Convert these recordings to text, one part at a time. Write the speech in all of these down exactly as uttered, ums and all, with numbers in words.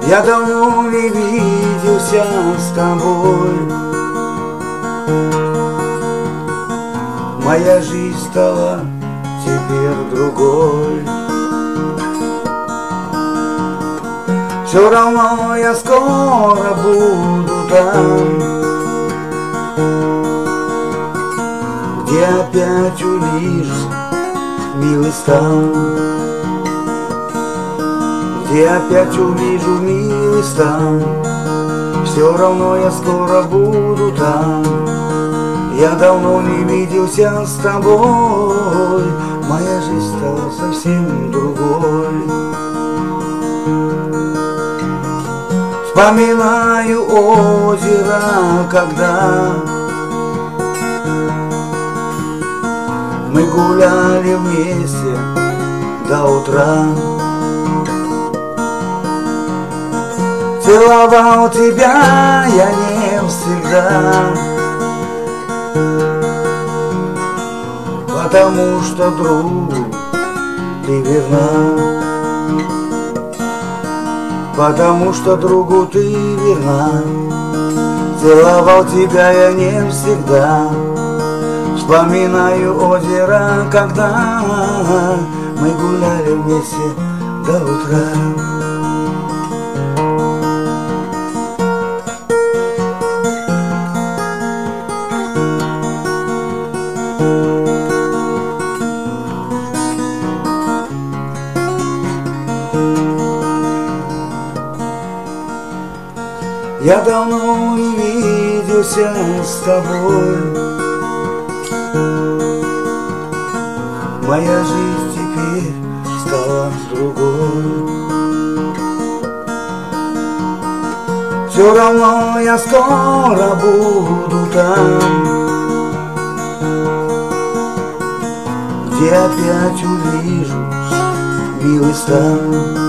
Я давно не виделся с тобой. Моя жизнь стала теперь другой. Все равно я скоро буду там, где опять увижу милый стан, где опять увижу милый стан. Все равно я скоро буду там. Я давно не виделся с тобой. Моя жизнь стала совсем другой. Вспоминаю озеро, когда мы гуляли вместе до утра. Целовал тебя я не всегда, потому что другу ты верна. Потому что другу ты верна. Целовал тебя я не всегда. Вспоминаю озеро, когда мы гуляли вместе до утра. Я давно не виделся с тобой. Моя жизнь теперь стала другой. Все равно я скоро буду там, где опять увижу милый стан,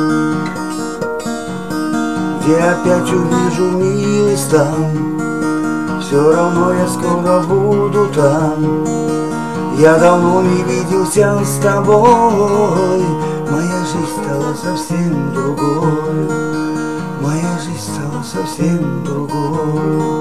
где опять увижу милый стан. Все равно я скоро буду там. Я давно не виделся с тобой. Моя жизнь стала совсем другой. Моя жизнь стала совсем другой.